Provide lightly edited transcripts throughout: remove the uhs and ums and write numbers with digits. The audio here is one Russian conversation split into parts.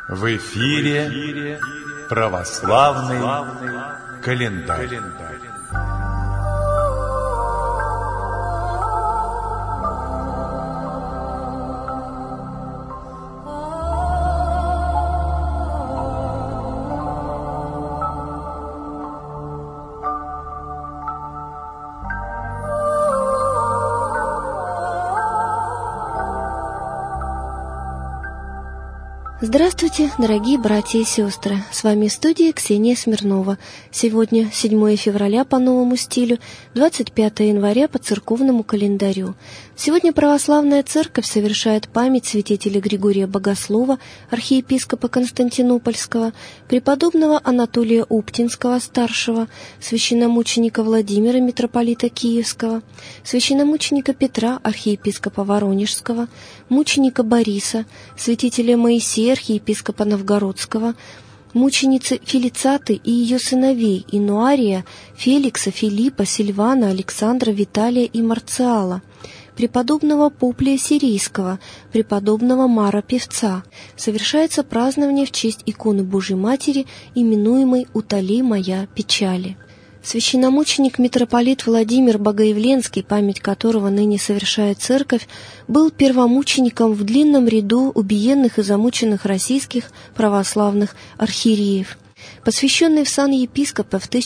В эфире православный календарь. Здравствуйте, дорогие братья и сестры! С вами в студии Ксения Смирнова. Сегодня 7 февраля по новому стилю, 25 января по церковному календарю. Сегодня православная церковь совершает память святителя Григория Богослова, архиепископа Константинопольского, преподобного Анатолия Оптинского старшего, священномученика Владимира, митрополита Киевского, священномученика Петра, архиепископа Воронежского, мученика Бориса, святителя Моисея, архиепископа Новгородского, мученицы Фелицаты и ее сыновей Инуария, Феликса, Филиппа, Сильвана, Александра, Виталия и Марциала, преподобного Публия Сирийского, преподобного Мара Певца. Совершается празднование в честь иконы Божьей Матери, именуемой «Утоли моя печали». Священномученик митрополит Владимир Богоявленский, память которого ныне совершает церковь, был первомучеником в длинном ряду убиенных и замученных российских православных архиереев. Посвященный в сан епископа в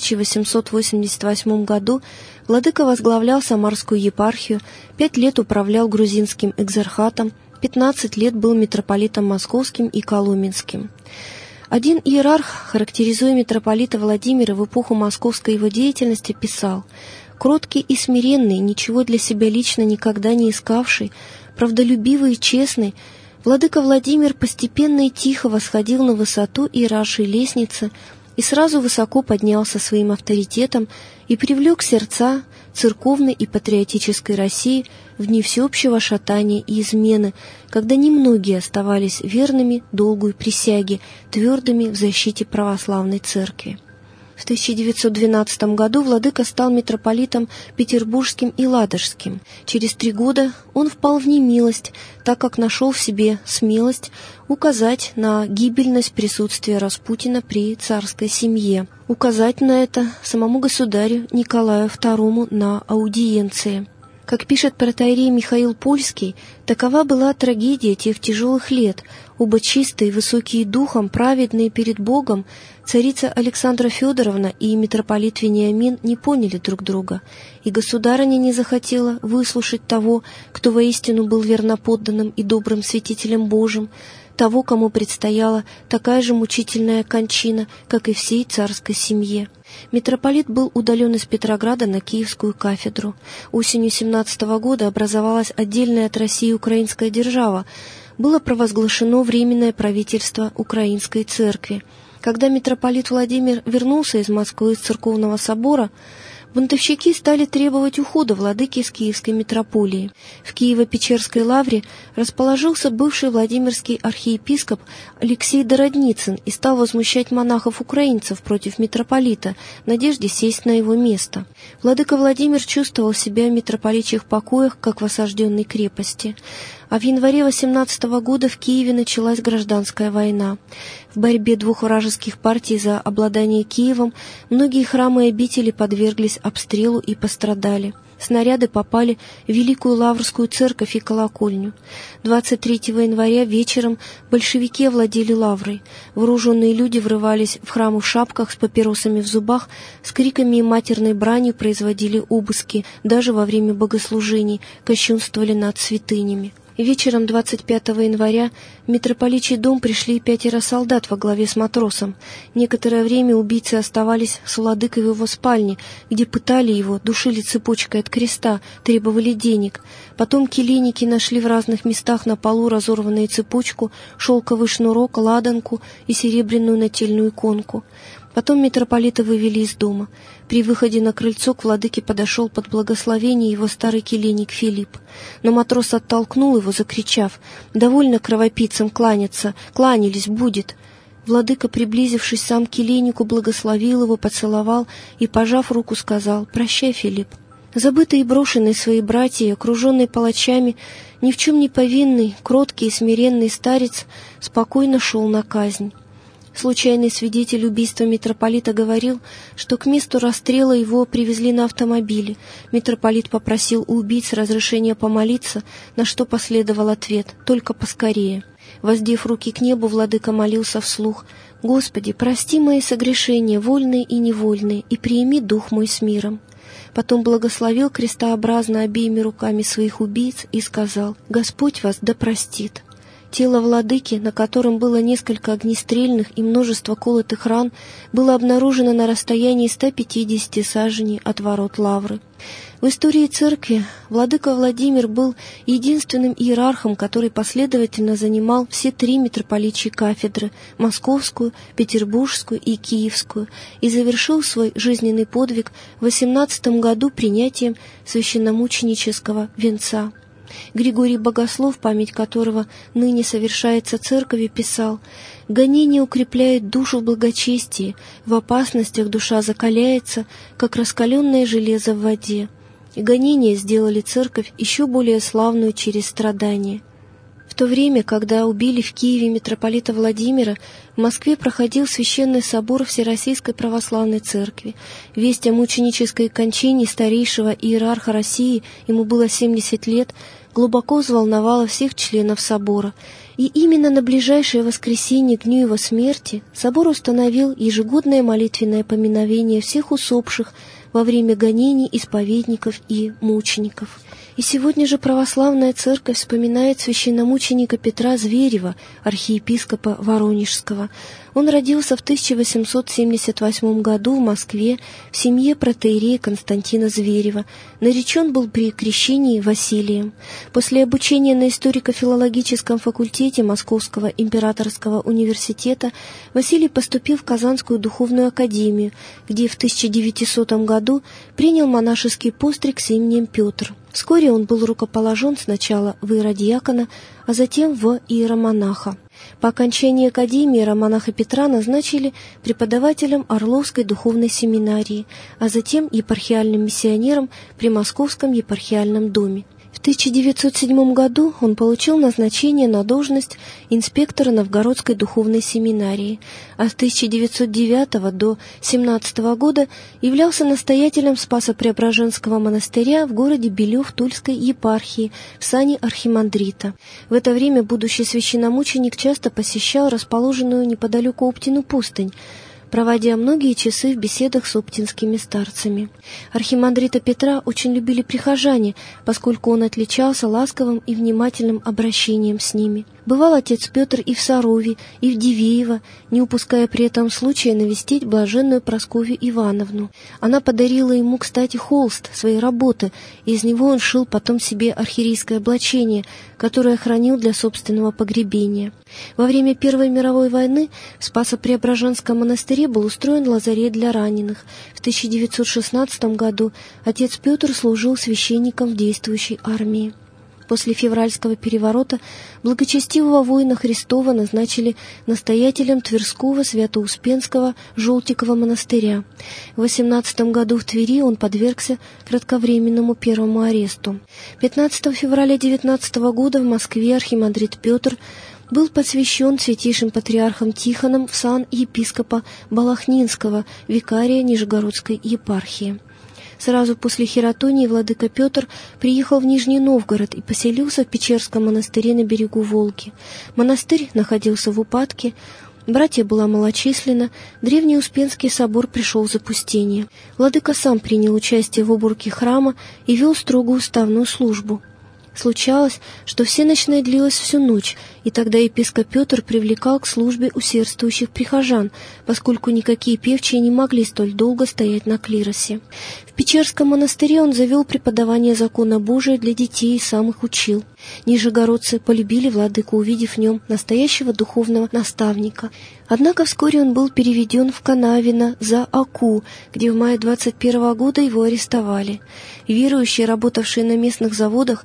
1888 году, владыка возглавлял Самарскую епархию, 5 лет управлял грузинским экзархатом, 15 лет был митрополитом московским и коломенским. Один иерарх, характеризуя митрополита Владимира в эпоху московской его деятельности, писал: «Кроткий и смиренный, ничего для себя лично никогда не искавший, правдолюбивый и честный, владыка Владимир постепенно и тихо восходил на высоту иераршей лестницы и сразу высоко поднялся своим авторитетом и привлек сердца церковной и патриотической России в дни всеобщего шатания и измены, когда немногие оставались верными долгу и присяге, твердыми в защите православной церкви». В 1912 году владыка стал митрополитом петербургским и ладожским. Через 3 года он впал в немилость, так как нашел в себе смелость указать на гибельность присутствия Распутина при царской семье, указать на это самому государю Николаю II на аудиенции. Как пишет протоиерей Михаил Польский, такова была трагедия тех тяжелых лет. Оба чистые, высокие духом, праведные перед Богом, царица Александра Федоровна и митрополит Вениамин не поняли друг друга, и государыня не захотела выслушать того, кто воистину был верноподданным и добрым святителем Божьим, того, кому предстояла такая же мучительная кончина, как и всей царской семье. Митрополит был удален из Петрограда на Киевскую кафедру. Осенью 17 года образовалась отдельная от России украинская держава. Было провозглашено Временное правительство Украинской церкви. Когда митрополит Владимир вернулся из Москвы из церковного собора, бунтовщики стали требовать ухода владыки из Киевской митрополии. В Киево-Печерской лавре расположился бывший владимирский архиепископ Алексей Дородницын и стал возмущать монахов-украинцев против митрополита в надежде сесть на его место. Владыка Владимир чувствовал себя в митрополичьих покоях, как в осажденной крепости. А в январе 18 года в Киеве началась гражданская война. В борьбе 2 вражеских партий за обладание Киевом многие храмы и обители подверглись обстрелу и пострадали. Снаряды попали в Великую Лаврскую церковь и колокольню. 23 января вечером большевики овладели Лаврой. Вооруженные люди врывались в храм в шапках с папиросами в зубах, с криками и матерной бранью производили обыски, даже во время богослужений кощунствовали над святынями. Вечером 25 января в митрополичий дом пришли 5 солдат во главе с матросом. Некоторое время убийцы оставались с владыкой в его спальне, где пытали его, душили цепочкой от креста, требовали денег. Потом келейники нашли в разных местах на полу разорванную цепочку, шелковый шнурок, ладанку и серебряную нательную иконку. Потом митрополита вывели из дома. При выходе на крыльцо к владыке подошел под благословение его старый келейник Филипп. Но матрос оттолкнул его, закричав: «Довольно кровопийцам кланяться, кланялись будет». Владыка, приблизившись сам к келейнику, благословил его, поцеловал и, пожав руку, сказал: «Прощай, Филипп». Забытый и брошенный свои братья, окруженный палачами, Ни в чем не повинный, кроткий и смиренный старец спокойно шел на казнь. Случайный свидетель убийства митрополита говорил, что к месту расстрела его привезли на автомобиле. Митрополит попросил у убийц разрешения помолиться, на что последовал ответ: «Только поскорее». Воздев руки к небу, владыка молился вслух: «Господи, прости мои согрешения, вольные и невольные, и приими дух мой с миром». Потом благословил крестообразно обеими руками своих убийц и сказал: «Господь вас да простит». Тело владыки, на котором было несколько огнестрельных и множество колотых ран, было обнаружено на расстоянии 150 саженей от ворот Лавры. В истории церкви владыка Владимир был единственным иерархом, который последовательно занимал все 3 митрополичьи кафедры – Московскую, Петербургскую и Киевскую, и завершил свой жизненный подвиг в 18 году принятием священномученического венца. Григорий Богослов, память которого ныне совершается церковью, писал: «Гонение укрепляет душу в благочестии, в опасностях душа закаляется, как раскаленное железо в воде». И гонения сделали церковь еще более славную через страдания. В то время, когда убили в Киеве митрополита Владимира, в Москве проходил священный собор Всероссийской Православной Церкви. Весть о мученической кончине старейшего иерарха России, ему было 70 лет, глубоко взволновала всех членов собора. И именно на ближайшее воскресенье к дню его смерти собор установил ежегодное молитвенное поминовение всех усопших во время гонений исповедников и мучеников. И сегодня же православная церковь вспоминает священномученика Петра Зверева, архиепископа Воронежского. Он родился в 1878 году в Москве в семье протоиерея Константина Зверева. Наречен был при крещении Василием. После обучения на историко-филологическом факультете Московского императорского университета Василий поступил в Казанскую духовную академию, где в 1900 году принял монашеский постриг с именем Петр. Вскоре он был рукоположен сначала в иеродиакона, а затем в иеромонаха. По окончании академии иеромонаха Петра назначили преподавателем Орловской духовной семинарии, а затем епархиальным миссионером при Московском епархиальном доме. В 1907 году он получил назначение на должность инспектора Новгородской духовной семинарии, а с 1909 до 1917 года являлся настоятелем Спасо-Преображенского монастыря в городе Белев Тульской епархии в сане архимандрита. В это время будущий священномученик часто посещал расположенную неподалеку Оптину пустынь, проводя многие часы в беседах с оптинскими старцами. Архимандрита Петра очень любили прихожане, поскольку он отличался ласковым и внимательным обращением с ними. Бывал отец Петр и в Сарове, и в Дивеево, не упуская при этом случая навестить блаженную Прасковью Ивановну. Она подарила ему, кстати, холст своей работы, и из него он шил потом себе архиерейское облачение, которое хранил для собственного погребения. Во время Первой мировой войны в Спасо-Преображенском монастыре был устроен лазарет для раненых. В 1916 году отец Петр служил священником в действующей армии. После февральского переворота благочестивого воина Христова назначили настоятелем Тверского Свято-Успенского Желтикова монастыря. В 18 году в Твери он подвергся кратковременному первому аресту. 15 февраля 19 года в Москве архимандрит Петр был посвящен святейшим патриархом Тихоном в сан епископа Балахнинского, викария Нижегородской епархии. Сразу после хератонии владыка Петр приехал в Нижний Новгород и поселился в Печерском монастыре на берегу Волги. Монастырь находился в упадке, братья была малочисленна, древний Успенский собор пришел в запустение. Владыка сам принял участие в уборке храма и вел строгую уставную службу. Случалось, что всенощная длилась всю ночь, и тогда епископ Петр привлекал к службе усердствующих прихожан, поскольку никакие певчие не могли столь долго стоять на клиросе. В Печерском монастыре он завел преподавание закона Божия для детей и сам их учил. Нижегородцы полюбили владыку, увидев в нем настоящего духовного наставника. Однако вскоре он был переведен в Канавино за Аку, где в мае 21 года его арестовали. Верующие, работавшие на местных заводах, по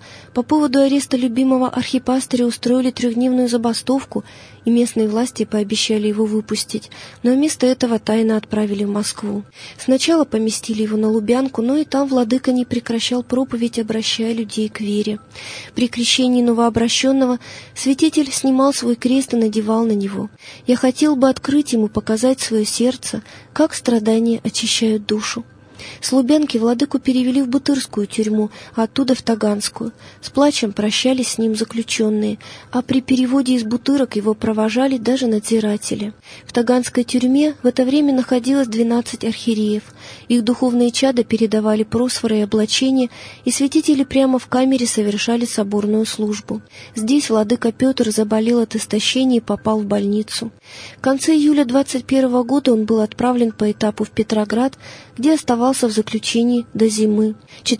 поводу ареста любимого архипастыря устроили 3-дневную забастовку, и местные власти пообещали его выпустить, но вместо этого тайно отправили в Москву. Сначала поместили его на Лубянку, но и там владыка не прекращал проповедь, обращая людей к вере. При крещении новообращенного святитель снимал свой крест и надевал на него. «Я хотел бы открыть ему, показать свое сердце, как страдания очищают душу». С Лубянки владыку перевели в Бутырскую тюрьму, а оттуда в Таганскую. С плачем прощались с ним заключенные, а при переводе из Бутырок его провожали даже надзиратели. В Таганской тюрьме в это время находилось 12 архиереев. Их духовные чада передавали просфоры и облачения, и святители прямо в камере совершали соборную службу. Здесь владыка Петр заболел от истощения и попал в больницу. В конце июля 21 года он был отправлен по этапу в Петроград, где оставался в заключении до зимы.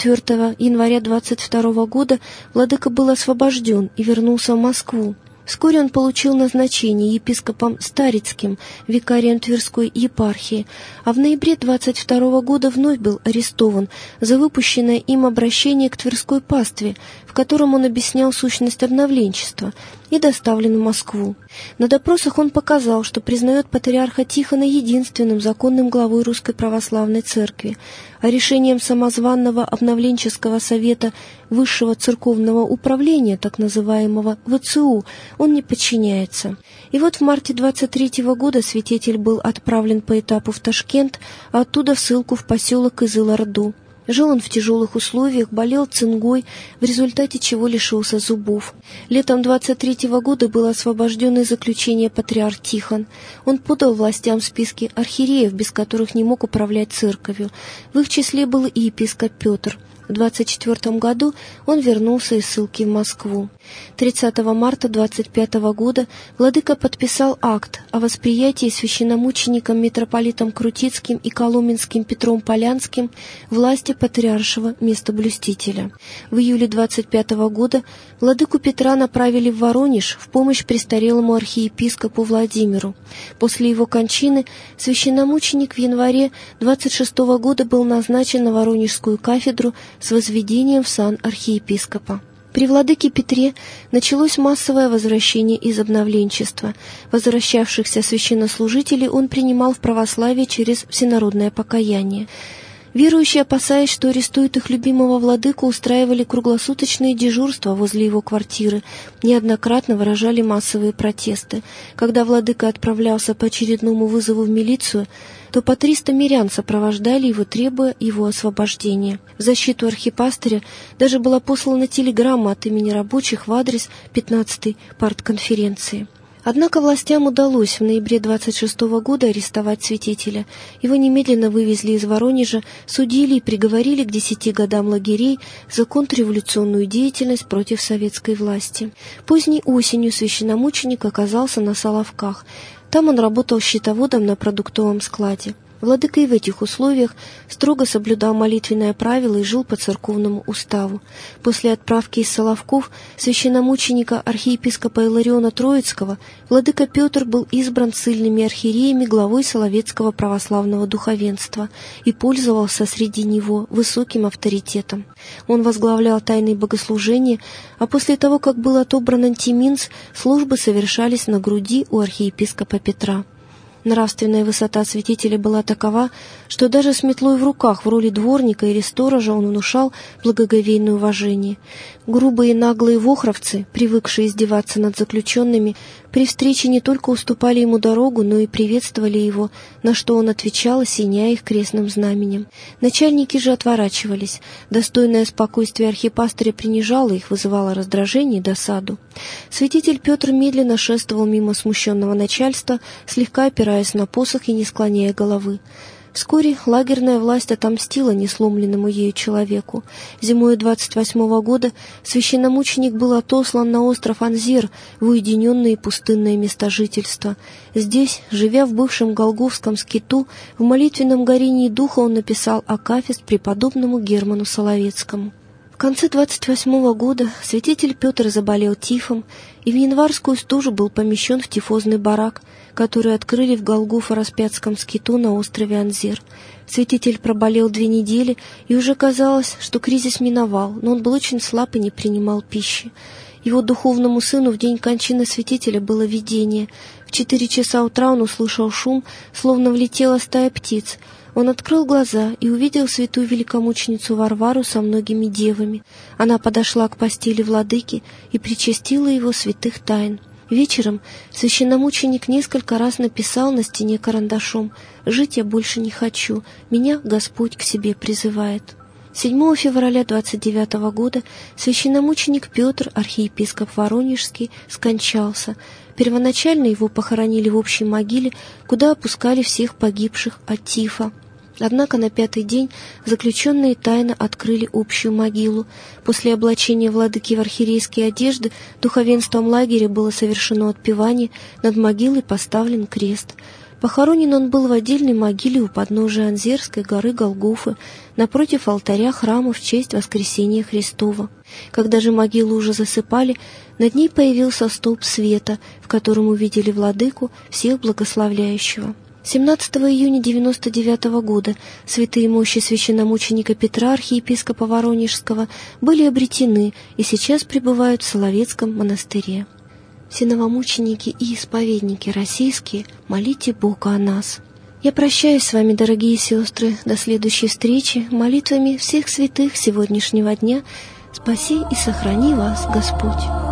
4 января 22 года владыка был освобожден и вернулся в Москву. Вскоре он получил назначение епископом Старицким, викарием Тверской епархии, а в ноябре 22 года вновь был арестован за выпущенное им обращение к Тверской пастве, в котором он объяснял сущность обновленчества, и доставлен в Москву. На допросах он показал, что признает патриарха Тихона единственным законным главой Русской Православной Церкви, а решением самозванного обновленческого совета Высшего Церковного Управления, так называемого ВЦУ, он не подчиняется. И вот в марте 23 года святитель был отправлен по этапу в Ташкент, а оттуда в ссылку в поселок Кызыл-Орду. Жил он в тяжелых условиях, болел цингой, в результате чего лишился зубов. Летом 23 года был освобожден из заключения патриарх Тихон. Он подал властям списки архиереев, без которых не мог управлять церковью. В их числе был и епископ Петр. В 24 году он вернулся из ссылки в Москву. 30 марта 25 года владыка подписал акт о восприятии священномучеником митрополитом Крутицким и Коломенским Петром Полянским власти патриаршего местоблюстителя. В июле 25 года владыку Петра направили в Воронеж в помощь престарелому архиепископу Владимиру. После его кончины священномученик в январе 26 года был назначен на Воронежскую кафедру с возведением в сан архиепископа. При владыке Петре началось массовое возвращение из обновленчества. Возвращавшихся священнослужителей он принимал в православие через всенародное покаяние. Верующие, опасаясь, что арестуют их любимого владыку, устраивали круглосуточные дежурства возле его квартиры, неоднократно выражали массовые протесты. Когда владыка отправлялся по очередному вызову в милицию, то по 300 мирян сопровождали его, требуя его освобождения. В защиту архипастыря даже была послана телеграмма от имени рабочих в адрес 15-й партконференции. Однако властям удалось в ноябре 26 года арестовать святителя. Его немедленно вывезли из Воронежа, судили и приговорили к 10 годам лагерей за контрреволюционную деятельность против советской власти. Поздней осенью священномученик оказался на Соловках. Там он работал счетоводом на продуктовом складе. Владыка и в этих условиях строго соблюдал молитвенное правило и жил по церковному уставу. После отправки из Соловков священномученика архиепископа Илариона Троицкого владыка Петр был избран ссыльными архиереями главой Соловецкого православного духовенства и пользовался среди него высоким авторитетом. Он возглавлял тайные богослужения, а после того, как был отобран антиминц, службы совершались на груди у архиепископа Петра. Нравственная высота святителя была такова, что даже с метлой в руках в роли дворника или сторожа он внушал благоговейное уважение. Грубые наглые вохровцы, привыкшие издеваться над заключенными, при встрече не только уступали ему дорогу, но и приветствовали его, на что он отвечал, осеняя их крестным знаменем. Начальники же отворачивались. Достойное спокойствие архипастыря принижало их, вызывало раздражение и досаду. Святитель Петр медленно шествовал мимо смущенного начальства, слегка опираясь на посох и не склоняя головы. Вскоре лагерная власть отомстила несломленному ею человеку. Зимой 28 года священномученик был отослан на остров Анзер в уединенное и пустынное место жительства. Здесь, живя в бывшем Голговском скиту, в молитвенном горении духа он написал акафист преподобному Герману Соловецкому. В конце 28-го года святитель Петр заболел тифом и в январскую стужу был помещен в тифозный барак, который открыли в Голгофо-Распятском скиту на острове Анзер. Святитель проболел 2 недели, и уже казалось, что кризис миновал, но он был очень слаб и не принимал пищи. Его духовному сыну в день кончины святителя было видение. В 4 часа утра он услышал шум, словно влетела стая птиц. Он открыл глаза и увидел святую великомученицу Варвару со многими девами. Она подошла к постели владыки и причастила его святых тайн. Вечером священномученик несколько раз написал на стене карандашом: «Жить я больше не хочу, меня Господь к себе призывает». 7 февраля 29 года священномученик Петр, архиепископ Воронежский, скончался. Первоначально его похоронили в общей могиле, куда опускали всех погибших от тифа. Однако на 5-й день заключенные тайно открыли общую могилу. После облачения владыки в архиерейские одежды духовенством лагеря было совершено отпевание, над могилой поставлен крест. Похоронен он был в отдельной могиле у подножия Анзерской горы Голгофы, напротив алтаря храма в честь Воскресения Христова. Когда же могилу уже засыпали, над ней появился столб света, в котором увидели владыку, всех благословляющего. 17 июня 99 года святые мощи священномученика Петра, архиепископа Воронежского, были обретены и сейчас пребывают в Соловецком монастыре. Все новомученики и исповедники российские, молите Бога о нас. Я прощаюсь с вами, дорогие сестры, до следующей встречи, молитвами всех святых сегодняшнего дня. Спаси и сохрани вас, Господь.